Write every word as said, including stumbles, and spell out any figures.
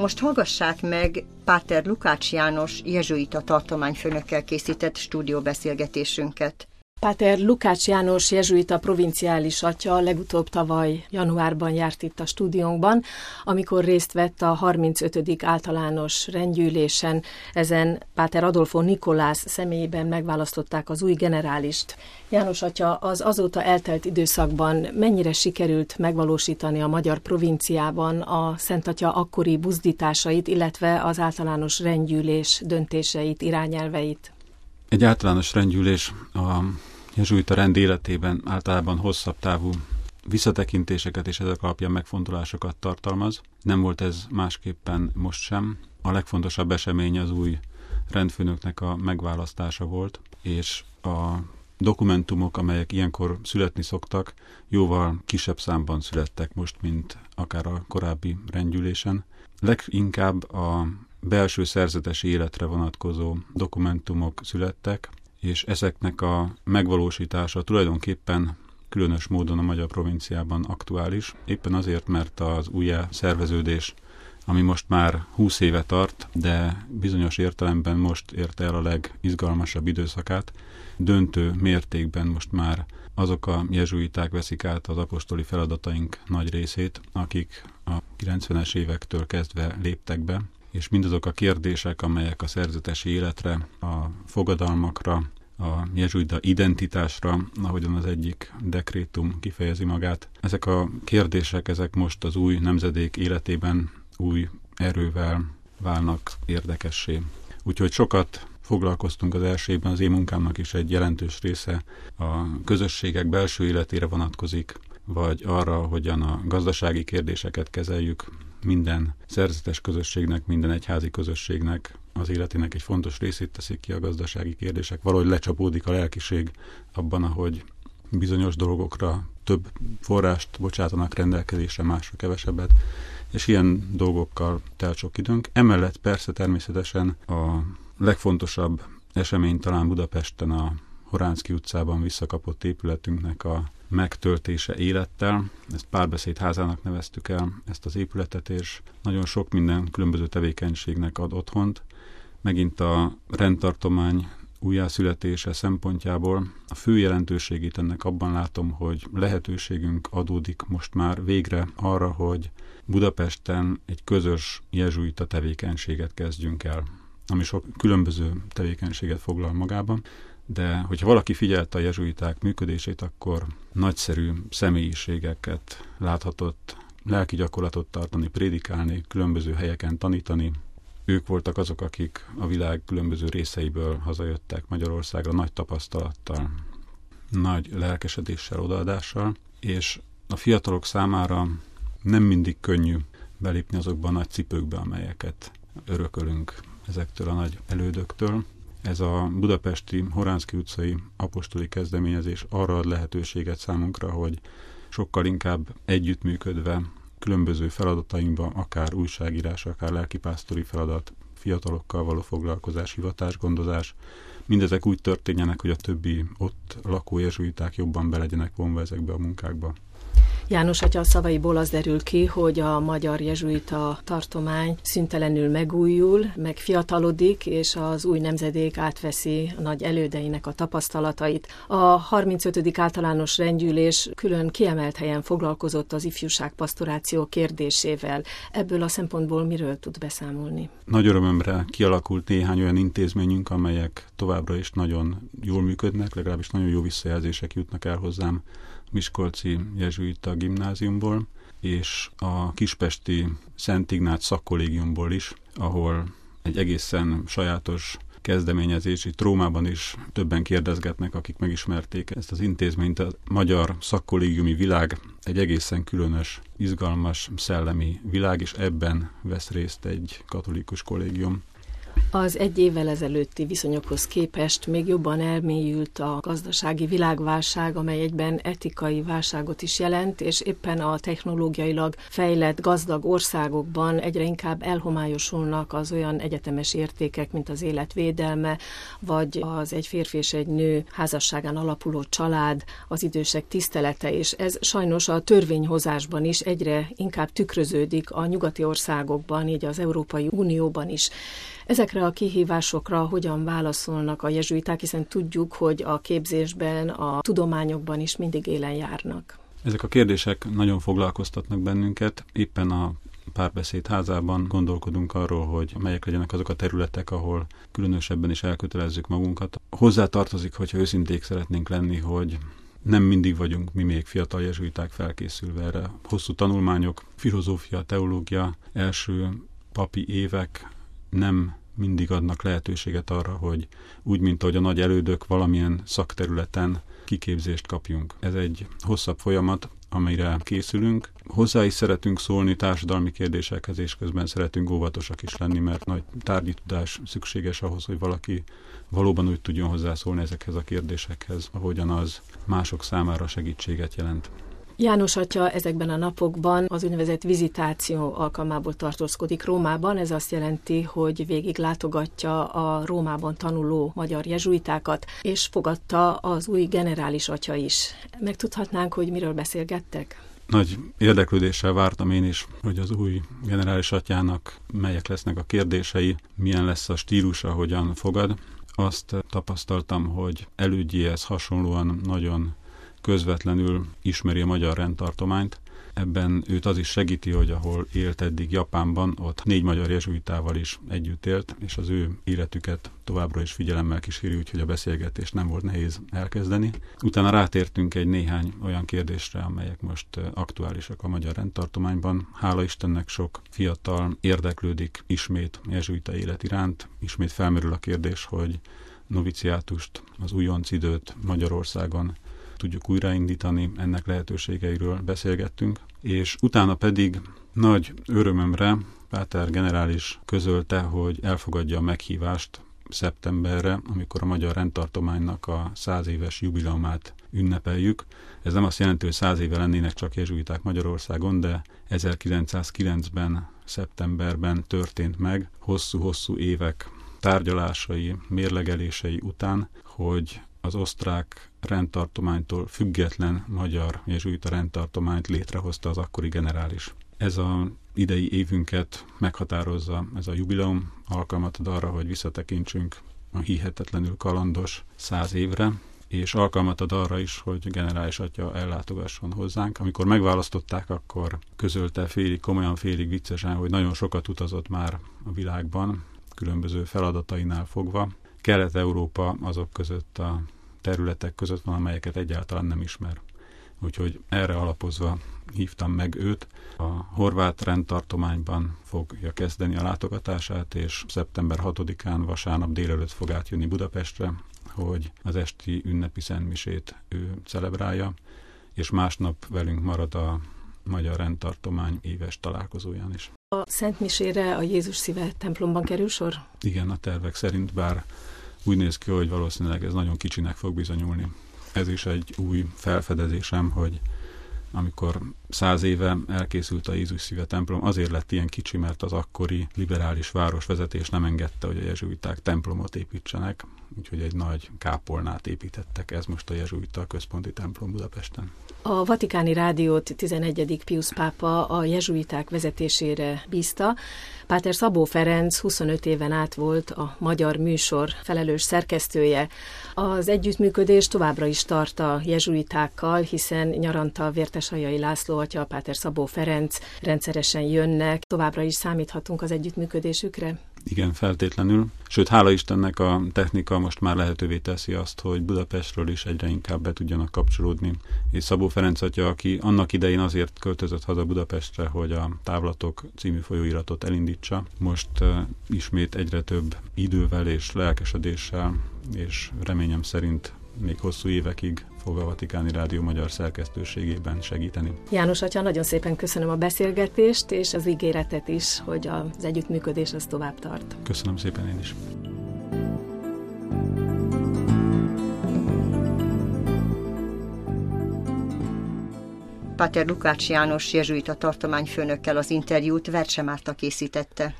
Most hallgassák meg Páter Lukács János jezsuita tartományfőnökkel készített stúdióbeszélgetésünket. Páter Lukács János jezsuita provinciális atya legutóbb tavaly januárban járt itt a stúdiónkban, amikor részt vett a harmincötödik általános rendgyűlésen. Ezen Páter Adolfo Nikolász személyében megválasztották az új generálist. János atya, az azóta eltelt időszakban mennyire sikerült megvalósítani a magyar provinciában a Szent Atya akkori buzdításait, illetve az általános rendgyűlés döntéseit, irányelveit? Egy általános rendgyűlés a jezsuita rend életében általában hosszabb távú visszatekintéseket és ezek alapján megfontolásokat tartalmaz. Nem volt ez másképpen most sem. A legfontosabb esemény az új rendfőnöknek a megválasztása volt, és a dokumentumok, amelyek ilyenkor születni szoktak, jóval kisebb számban születtek most, mint akár a korábbi rendgyűlésen. Leginkább a belső szerzetesi életre vonatkozó dokumentumok születtek, és ezeknek a megvalósítása tulajdonképpen különös módon a magyar provinciában aktuális, éppen azért, mert az újjá szerveződés, ami most már húsz éve tart, de bizonyos értelemben most érte el a legizgalmasabb időszakát, döntő mértékben most már azok a jezsuiták veszik át az apostoli feladataink nagy részét, akik a kilencvenes évektől kezdve léptek be, és mindazok a kérdések, amelyek a szerzetesi életre, a fogadalmakra, a jezsuita identitásra, ahogyan az egyik dekrétum kifejezi magát, ezek a kérdések, ezek most az új nemzedék életében új erővel válnak érdekessé. Úgyhogy sokat foglalkoztunk az első évben, az én munkámnak is egy jelentős része a közösségek belső életére vonatkozik, vagy arra, hogyan a gazdasági kérdéseket kezeljük. Minden szerzetes közösségnek, minden egyházi közösségnek az életének egy fontos részét teszik ki a gazdasági kérdések. Valahogy lecsapódik a lelkiség abban, ahogy bizonyos dolgokra több forrást bocsátanak rendelkezésre, másra kevesebbet, és ilyen dolgokkal telt sok időnk. Emellett persze természetesen a legfontosabb esemény talán Budapesten a Horánszky utcában visszakapott épületünknek a megtöltése élettel. Ezt párbeszédházának neveztük el, ezt az épületet, és nagyon sok minden különböző tevékenységnek ad otthont. Megint a rendtartomány újjászületése szempontjából a fő jelentőségét ennek abban látom, hogy lehetőségünk adódik most már végre arra, hogy Budapesten egy közös jezsuita tevékenységet kezdjünk el, ami sok különböző tevékenységet foglal magában, de hogyha valaki figyelte a jezsuiták működését, akkor nagyszerű személyiségeket láthatott, lelki gyakorlatot tartani, prédikálni, különböző helyeken tanítani. Ők voltak azok, akik a világ különböző részeiből hazajöttek Magyarországra nagy tapasztalattal, nagy lelkesedéssel, odaadással, és a fiatalok számára nem mindig könnyű belépni azokba a nagy cipőkbe, amelyeket örökölünk ezektől a nagy elődöktől. Ez a budapesti Horánszky utcai apostoli kezdeményezés arra ad lehetőséget számunkra, hogy sokkal inkább együttműködve különböző feladatainkban, akár újságírás, akár lelkipásztori feladat, fiatalokkal való foglalkozás, hivatásgondozás, mindezek úgy történjenek, hogy a többi ott lakó jezsuiták jobban be legyenek vonva ezekbe a munkákba. János atya szavaiból az derül ki, hogy a magyar jezsuita tartomány szüntelenül megújul, megfiatalodik, és az új nemzedék átveszi a nagy elődeinek a tapasztalatait. A harmincötödik általános rendgyűlés külön kiemelt helyen foglalkozott az ifjúságpastoráció kérdésével. Ebből a szempontból miről tud beszámolni? Nagy örömömre kialakult néhány olyan intézményünk, amelyek továbbra is nagyon jól működnek, legalábbis nagyon jó visszajelzések jutnak el hozzám miskolci jezsuita gimnáziumból, és a kispesti Szent Ignác szakkollégiumból is, ahol egy egészen sajátos kezdeményezés, itt Rómában is többen kérdezgetnek, akik megismerték ezt az intézményt. A magyar szakkollégiumi világ egy egészen különös, izgalmas, szellemi világ, és ebben vesz részt egy katolikus kollégium. Az egy évvel ezelőtti viszonyokhoz képest még jobban elmélyült a gazdasági világválság, amely egyben etikai válságot is jelent, és éppen a technológiailag fejlett gazdag országokban egyre inkább elhomályosulnak az olyan egyetemes értékek, mint az élet védelme, vagy az egy férfi és egy nő házasságán alapuló család, az idősek tisztelete, és ez sajnos a törvényhozásban is egyre inkább tükröződik a nyugati országokban, így az Európai Unióban is. Ezekre a kihívásokra hogyan válaszolnak a jezsuiták, hiszen tudjuk, hogy a képzésben, a tudományokban is mindig élen járnak. Ezek a kérdések nagyon foglalkoztatnak bennünket. Éppen a Párbeszéd házában gondolkodunk arról, hogy melyek legyenek azok a területek, ahol különösebben is elkötelezzük magunkat. Hozzá tartozik, hogyha őszinték szeretnénk lenni, hogy nem mindig vagyunk mi még fiatal jezsuiták felkészülve erre. Hosszú tanulmányok, filozófia, teológia, első papi évek nem mindig adnak lehetőséget arra, hogy úgy, mint ahogy a nagy elődök, valamilyen szakterületen kiképzést kapjunk. Ez egy hosszabb folyamat, amire készülünk. Hozzá is szeretünk szólni társadalmi kérdésekhez, és közben szeretünk óvatosak is lenni, mert nagy tárgyi tudás szükséges ahhoz, hogy valaki valóban úgy tudjon hozzászólni ezekhez a kérdésekhez, ahogyan az mások számára segítséget jelent. János atya ezekben a napokban az úgynevezett vizitáció alkalmából tartózkodik Rómában. Ez azt jelenti, hogy végig látogatja a Rómában tanuló magyar jezsuitákat, és fogadta az új generális atya is. Megtudhatnánk, hogy miről beszélgettek? Nagy érdeklődéssel vártam én is, hogy az új generális atyának melyek lesznek a kérdései, milyen lesz a stílusa, hogyan fogad. Azt tapasztaltam, hogy elődjéhez hasonlóan nagyon közvetlenül ismeri a magyar rendtartományt. Ebben őt az is segíti, hogy ahol élt eddig Japánban, ott négy magyar jezsuitával is együtt élt, és az ő életüket továbbra is figyelemmel kíséri, úgyhogy a beszélgetést nem volt nehéz elkezdeni. Utána rátértünk egy néhány olyan kérdésre, amelyek most aktuálisak a magyar rendtartományban. Hála Istennek sok fiatal érdeklődik ismét jezsuita élet iránt. Ismét felmerül a kérdés, hogy noviciátust, az újonc időt Magyarországon tudjuk újraindítani, ennek lehetőségeiről beszélgettünk, és utána pedig nagy örömömre Páter generális közölte, hogy elfogadja a meghívást szeptemberre, amikor a magyar rendtartománynak a száz éves jubileumát ünnepeljük. Ez nem azt jelenti, hogy száz éve lennének csak jezsuiták Magyarországon, de ezerkilencszázkilencben, szeptemberben történt meg, hosszú-hosszú évek tárgyalásai, mérlegelései után, hogy az osztrák rendtartománytól független magyar jezsuita rendtartományt létrehozta az akkori generális. Ez az idei évünket meghatározza, ez a jubileum alkalmat ad arra, hogy visszatekintsünk a hihetetlenül kalandos száz évre, és alkalmat ad arra is, hogy generális atya ellátogasson hozzánk. Amikor megválasztották, akkor közölte félig komolyan, félig viccesen, hogy nagyon sokat utazott már a világban, különböző feladatainál fogva. Kelet-Európa azok között a területek között van, amelyeket egyáltalán nem ismer. Úgyhogy erre alapozva hívtam meg őt. A horvát rendtartományban fogja kezdeni a látogatását, és szeptember hatodikán vasárnap délelőtt fog átjönni Budapestre, hogy az esti ünnepi szentmisét ő celebrálja, és másnap velünk marad a Magyar Rendtartomány éves találkozóján is. A szentmisére a Jézus Szíve templomban kerül sor? Igen, a tervek szerint, bár úgy néz ki, hogy valószínűleg ez nagyon kicsinek fog bizonyulni. Ez is egy új felfedezésem, hogy amikor száz éve elkészült a Jézus Szíve templom, azért lett ilyen kicsi, mert az akkori liberális városvezetés nem engedte, hogy a jezsuiták templomot építsenek, úgyhogy egy nagy kápolnát építettek. Ez most a jezsuita központi templom Budapesten. A Vatikáni Rádiót tizenegyedik Piusz pápa a jezsuiták vezetésére bízta. Páter Szabó Ferenc huszonöt éven át volt a magyar műsor felelős szerkesztője. Az együttműködés továbbra is tart a jezsuitákkal, hiszen nyaranta Vértesaljai László atya, Páter Szabó Ferenc rendszeresen jönnek. Továbbra is számíthatunk az együttműködésükre? Igen, feltétlenül. Sőt, hála Istennek a technika most már lehetővé teszi azt, hogy Budapestről is egyre inkább be tudjanak kapcsolódni. És Szabó Ferenc atya, aki annak idején azért költözött haza Budapestre, hogy a Távlatok című folyóiratot elindítsa, most uh, ismét egyre több idővel és lelkesedéssel, és reményem szerint még hosszú évekig fog a Vatikáni Rádió magyar szerkesztőségében segíteni. János atya, nagyon szépen köszönöm a beszélgetést, és az ígéretet is, hogy az együttműködés az tovább tart. Köszönöm szépen én is. Páter Lukács János jezsuita tartományfőnökkel az interjút Vercse Márta készítette.